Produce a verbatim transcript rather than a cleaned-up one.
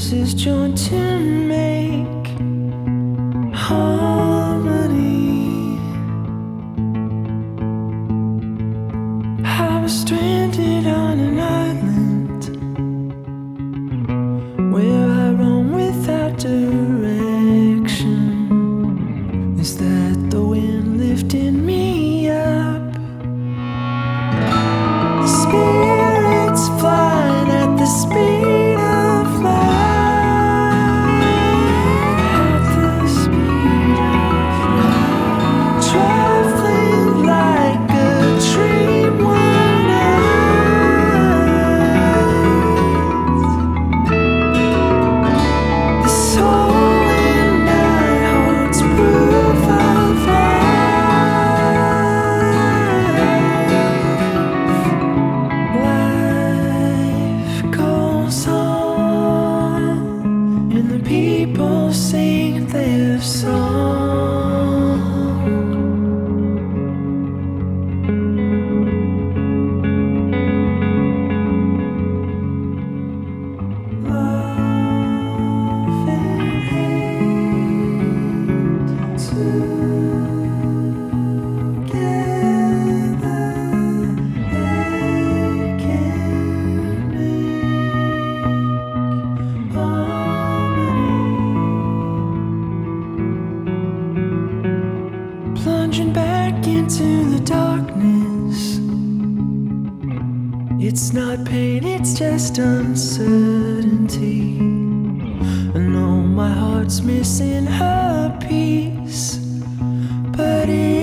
pieces joined to make harmony. I was stranded on an island where I roam without direction. Is that the wind lifting me up? The spirits flying at the speed of light, at the speed of light, traveling like a dream one night. This holy night holds proof of life. Life goes on, and the people sing their song. Love and hate together, they can make harmony. Plunging back into the darkness. It's not pain, it's just uncertainty. I know my heart's missing her piece, but it